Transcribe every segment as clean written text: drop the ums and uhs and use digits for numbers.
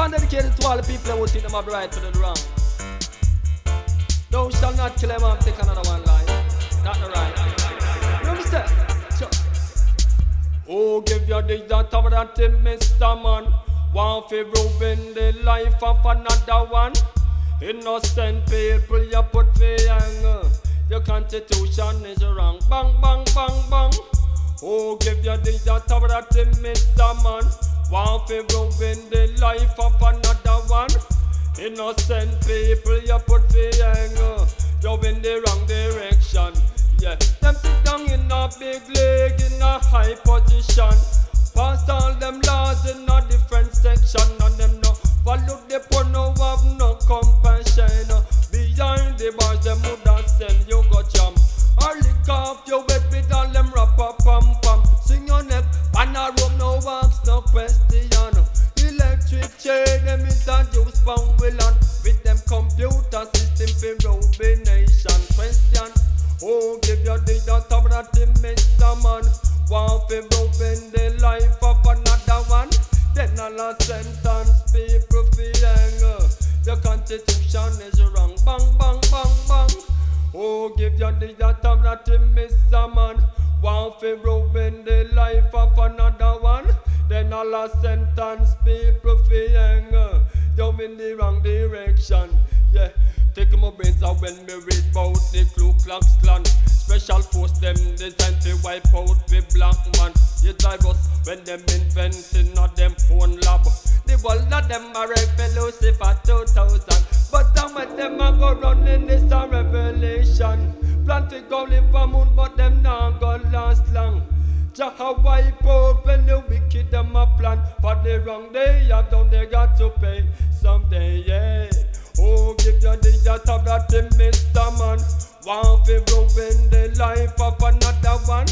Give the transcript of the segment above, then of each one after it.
one dedicated to all the people who think them have the right to the wrong. Thou shall not kill them and take another one life. Not the right. You understand? Sure. Oh, give your dish that top of that to Mr. Man. One for ruin the life of another one. Innocent people you put for anger. Your constitution is wrong. Bang, bang, bang, bang. Oh, give your dish that top of that to Mr. Man. One for ruin the life of another one. Innocent people you put for anger. You're in the wrong direction. Yeah, them sit down in a big leg in a high position. Pass all them laws in a different section. And them no follow the poor, no have no compassion. Behind the bars them woulda send you go jam. Or lick off your head with all them rapper pam pam. Sing your neck, and a rope, no ask, no question. Electric chair them introduce from Willan. With them computer system for ruination. Question. Oh, give your dish that top of that to Mr. Man. One for ruin the life of another one. Then all a sentence people for anger. Your constitution is wrong. Bang, bang, bang, bang. Oh, give your dish that top of that to Mr. Man. One for ruin the life of another one. Then all a sentence people for anger. You're in the wrong direction. Yeah. Take my brains out when me read about the Ku Klux Klan. Special force them designed to wipe out the black man. You drive us when them inventing of them own lab. The world of them are revolution for 2000. But some of them are go running this a revelation. Plan to go live for moon but them not go last long. Just wipe out when the wicked them a plan. For the wrong they have done they got to pay someday, yeah. Oh, give your dish that top that to Mr. Man. One for ruin the life of another one.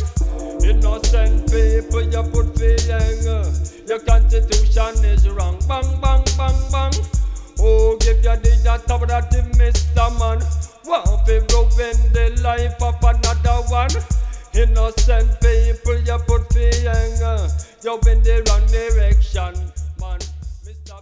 Innocent people you put for anger. Your constitution is wrong. Bang, bang, bang, bang. Oh, give your dish that top that to Mr. Man. One for ruin the life of another one. Innocent people you put for anger. You're in the wrong direction.